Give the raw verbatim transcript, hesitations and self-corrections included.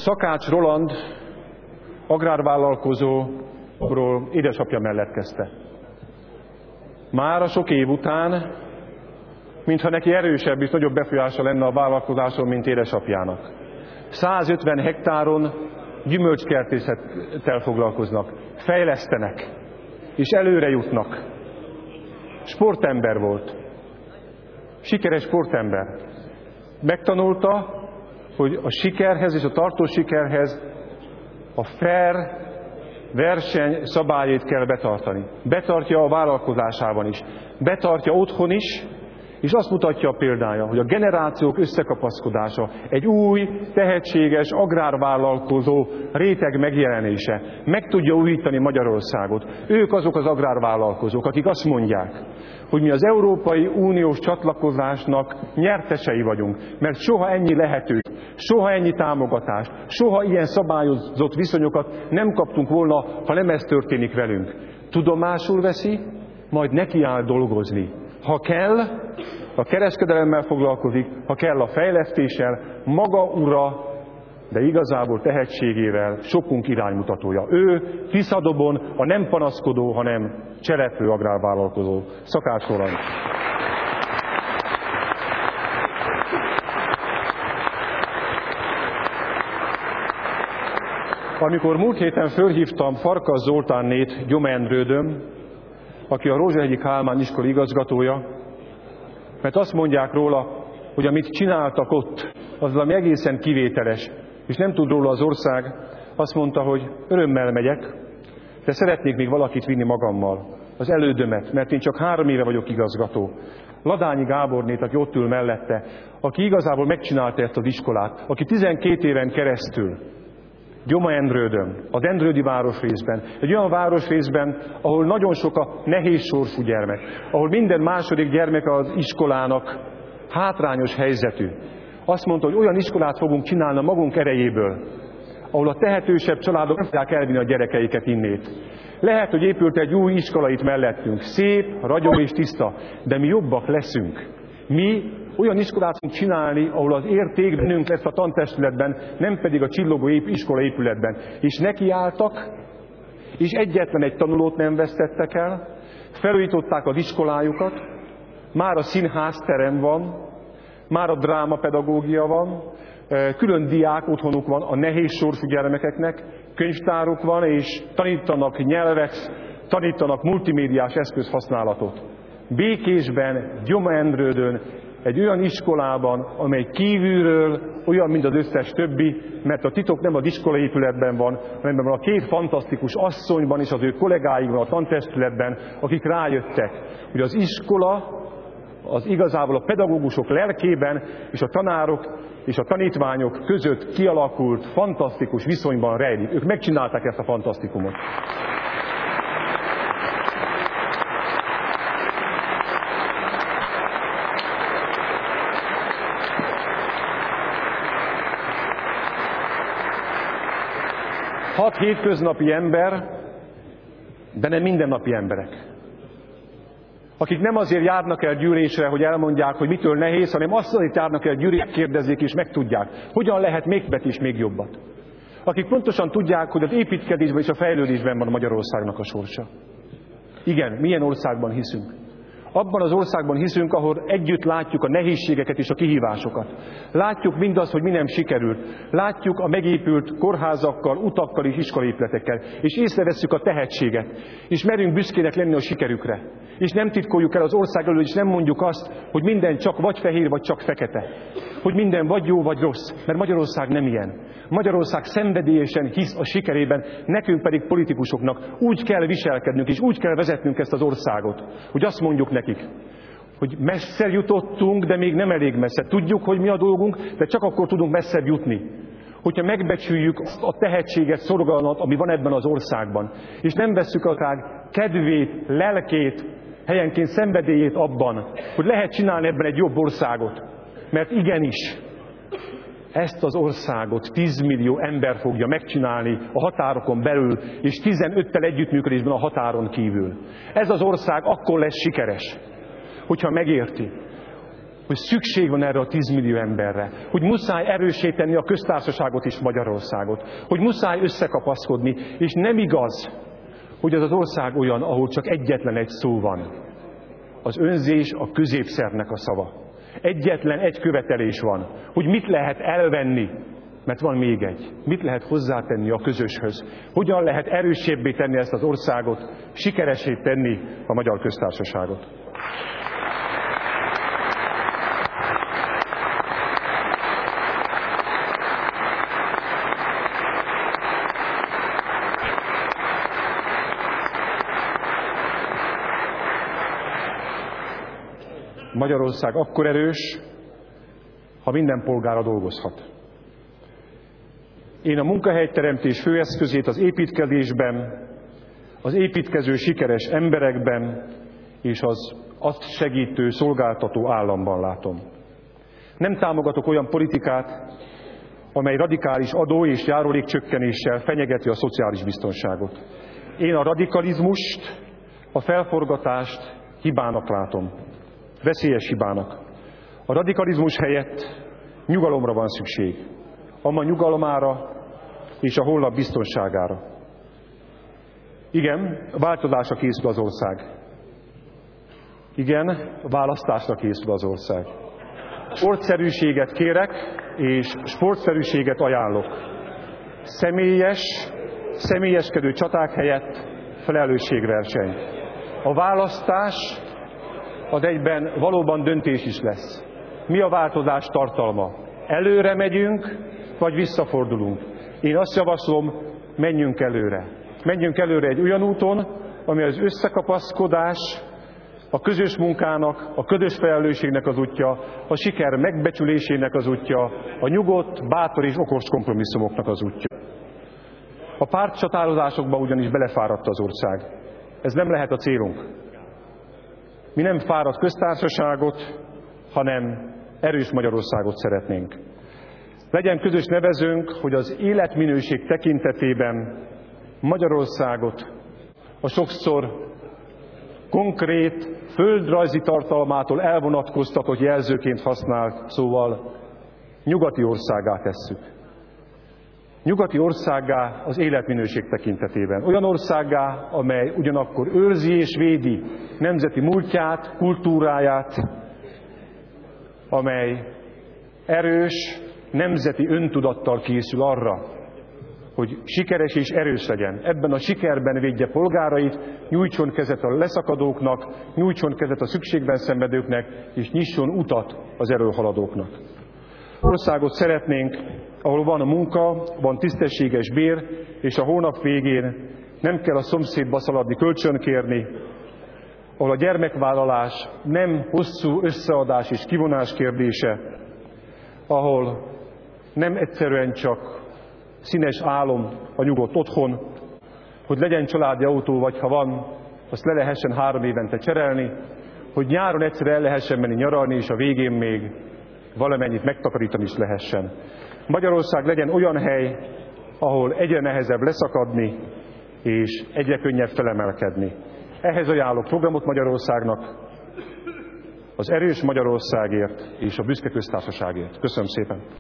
Szakács Roland agrárvállalkozóról édesapja mellett kezdte. Már a sok év után, mintha neki erősebb és nagyobb befolyása lenne a vállalkozáson, mint édesapjának. százötven hektáron gyümölcskertészettel foglalkoznak, fejlesztenek, és előre jutnak. Sportember volt. Sikeres sportember. Megtanulta, hogy a sikerhez és a tartós sikerhez a fair verseny szabályait kell betartani. Betartja a vállalkozásában is. Betartja otthon is, és azt mutatja a példája, hogy a generációk összekapaszkodása, egy új, tehetséges, agrárvállalkozó réteg megjelenése meg tudja újítani Magyarországot. Ők azok az agrárvállalkozók, akik azt mondják, hogy mi az Európai Uniós csatlakozásnak nyertesei vagyunk, mert soha ennyi lehetőség, soha ennyi támogatást, soha ilyen szabályozott viszonyokat nem kaptunk volna, ha nem ez történik velünk. Tudomásul veszi, majd nekiáll dolgozni. Ha kell, a kereskedelemmel foglalkozik, ha kell a fejlesztéssel, maga ura, de igazából tehetségével sokunk iránymutatója. Ő Tiszadobon a nem panaszkodó, hanem cselekvő agrárvállalkozó. Szakács Roland. Amikor múlt héten fölhívtam Farkas Zoltánnét Gyoma Endrődön, aki a Rózsahegyi Kálmán iskola igazgatója, mert azt mondják róla, hogy amit csináltak ott, az valami egészen kivételes, és nem tud róla az ország, azt mondta, hogy örömmel megyek, de szeretnék még valakit vinni magammal, az elődömet, mert én csak három éve vagyok igazgató. Ladányi Gábornét, aki ott ül mellette, aki igazából megcsinálta ezt az iskolát, aki tizenkét éven keresztül Gyoma Endrődön, a Dendrődi városrészben, egy olyan városrészben, ahol nagyon sok a nehéz sorsú gyermek, ahol minden második gyermek az iskolának hátrányos helyzetű. Azt mondta, hogy olyan iskolát fogunk csinálni a magunk erejéből, ahol a tehetősebb családok nem tudják elvinni a gyerekeiket innét. Lehet, hogy épült egy új iskola itt mellettünk, szép, ragyog és tiszta, de mi jobbak leszünk. Mi olyan iskolát fogunk csinálni, ahol az érték bennünk lesz a tantestületben, nem pedig a csillogó iskola épületben. És nekiálltak, és egyetlen egy tanulót nem vesztettek el, felújították az iskolájukat, már a színházterem van, már a drámapedagógia van, külön diák otthonuk van a nehéz sorsú gyermekeknek, könyvtáruk van, és tanítanak nyelvet, tanítanak multimédiás eszközhasználatot. Békésben, Gyoma Endrődön, egy olyan iskolában, amely kívülről olyan, mint az összes többi, mert a titok nem az iskolaépületben van, hanem a két fantasztikus asszonyban és az ő kollégáikban a tantestületben, akik rájöttek, hogy az iskola az igazából a pedagógusok lelkében és a tanárok és a tanítványok között kialakult fantasztikus viszonyban rejlik. Ők megcsinálták ezt a fantasztikumot. Hat hétköznapi ember, de nem mindennapi emberek. Akik nem azért járnak el gyűlésre, hogy elmondják, hogy mitől nehéz, hanem azt azért járnak el gyűlésre, kérdezzék és megtudják, hogyan lehet még bet is még jobbat. Akik pontosan tudják, hogy az építkezésben és a fejlődésben van Magyarországnak a sorsa. Igen, milyen országban hiszünk? Abban az országban hiszünk, ahol együtt látjuk a nehézségeket és a kihívásokat. Látjuk mindazt, hogy mi nem sikerült. Látjuk a megépült kórházakkal, utakkal és iskolaépületekkel. És észrevesszük a tehetséget. És merünk büszkének lenni a sikerükre. És nem titkoljuk el az ország elől, és nem mondjuk azt, hogy minden csak vagy fehér, vagy csak fekete. Hogy minden vagy jó, vagy rossz. Mert Magyarország nem ilyen. Magyarország szenvedélyesen hisz a sikerében, nekünk pedig politikusoknak úgy kell viselkednünk, és úgy kell vezetnünk ezt az országot, hogy azt mondjuk nekik, hogy messze jutottunk, de még nem elég messze. Tudjuk, hogy mi a dolgunk, de csak akkor tudunk messzebb jutni. Hogyha megbecsüljük a tehetséget, szorgalmat, ami van ebben az országban, és nem vesszük akár kedvét, lelkét, helyenként szenvedélyét abban, hogy lehet csinálni ebben egy jobb országot. Mert igenis, ezt az országot tízmillió ember fogja megcsinálni a határokon belül, és tizenöttel együttműködésben a határon kívül. Ez az ország akkor lesz sikeres, hogyha megérti, hogy szükség van erre a tízmillió emberre, hogy muszáj erősíteni a köztársaságot és Magyarországot, hogy muszáj összekapaszkodni, és nem igaz, hogy az az ország olyan, ahol csak egyetlen egy szó van. Az önzés a középszernek a szava. Egyetlen egy követelés van, hogy mit lehet elvenni, mert van még egy. Mit lehet hozzátenni a közöshöz? Hogyan lehet erősebbé tenni ezt az országot, sikeressé tenni a Magyar Köztársaságot? Magyarország akkor erős, ha minden polgára dolgozhat. Én a munkahelyteremtés főeszközét az építkezésben, az építkező sikeres emberekben és az azt segítő, szolgáltató államban látom. Nem támogatok olyan politikát, amely radikális adó és járulékcsökkenéssel fenyegeti a szociális biztonságot. Én a radikalizmust, a felforgatást hibának látom. Veszélyes hibának. A radikalizmus helyett nyugalomra van szükség. A ma nyugalomára és a holnap biztonságára. Igen, változásra készül az ország. Igen, választásra készül az ország. Sportszerűséget kérek, és sportszerűséget ajánlok. Személyes, személyeskedő csaták helyett felelősségverseny. A választás az egyben valóban döntés is lesz. Mi a változás tartalma? Előre megyünk, vagy visszafordulunk? Én azt javaslom, menjünk előre. Menjünk előre egy olyan úton, ami az összekapaszkodás, a közös munkának, a közös felelősségnek az útja, a siker megbecsülésének az útja, a nyugodt, bátor és okos kompromisszumoknak az útja. A pártcsatározásokba ugyanis belefáradt az ország. Ez nem lehet a célunk. Mi nem fáradt köztársaságot, hanem erős Magyarországot szeretnénk. Legyen közös nevezőnk, hogy az életminőség tekintetében Magyarországot a sokszor konkrét, földrajzi tartalmától elvonatkoztatott jelzőként használt, szóval nyugati országgá tesszük. Nyugati országgá az életminőség tekintetében. Olyan országgá, amely ugyanakkor őrzi és védi nemzeti múltját, kultúráját, amely erős, nemzeti öntudattal készül arra, hogy sikeres és erős legyen. Ebben a sikerben védje polgárait, nyújtson kezet a leszakadóknak, nyújtson kezet a szükségben szenvedőknek, és nyisson utat az előhaladóknak. Országot szeretnénk, ahol van a munka, van tisztességes bér, és a hónap végén nem kell a szomszédba szaladni, kölcsönkérni, ahol a gyermekvállalás nem hosszú összeadás és kivonás kérdése, ahol nem egyszerűen csak színes álom a nyugodt otthon, hogy legyen családi autó, vagy ha van, azt le lehessen három évente cserélni, hogy nyáron egyszer el lehessen menni nyaralni, és a végén még valamennyit megtakarítani is lehessen. Magyarország legyen olyan hely, ahol egyre nehezebb leszakadni, és egyre könnyebb felemelkedni. Ehhez ajánlok programot Magyarországnak, az erős Magyarországért és a büszke köztársaságért. Köszönöm szépen!